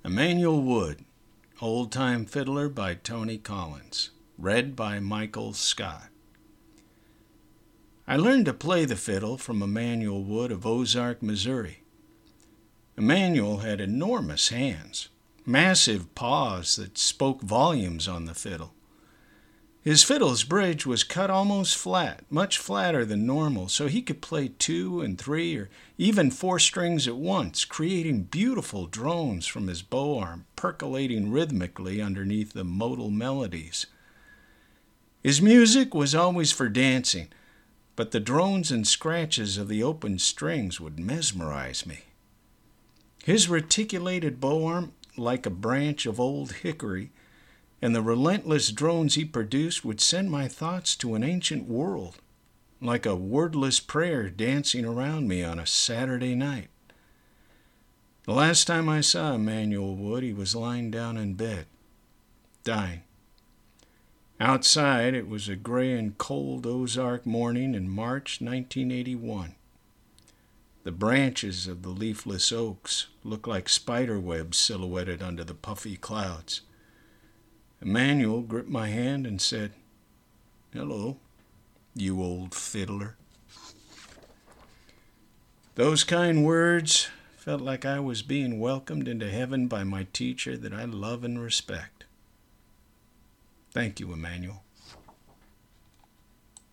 Emmanuel Wood, Old Time Fiddler by Tony Collins. Read by Michael Scott. I learned to play the fiddle from Emmanuel Wood of Ozark, Missouri. Emmanuel had enormous hands, massive paws that spoke volumes on the fiddle. His fiddle's bridge was cut almost flat, much flatter than normal, so he could play 2 and 3 or even 4 strings at once, creating beautiful drones from his bow arm, percolating rhythmically underneath the modal melodies. His music was always for dancing, but the drones and scratches of the open strings would mesmerize me. His reticulated bow arm, like a branch of old hickory, and the relentless drones he produced would send my thoughts to an ancient world, like a wordless prayer dancing around me on a Saturday night. The last time I saw Emmanuel Wood, he was lying down in bed, dying. Outside, it was a gray and cold Ozark morning in March 1981. The branches of the leafless oaks looked like spider webs silhouetted under the puffy clouds. Emmanuel gripped my hand and said, "Hello, you old fiddler." Those kind words felt like I was being welcomed into heaven by my teacher that I love and respect. Thank you, Emmanuel.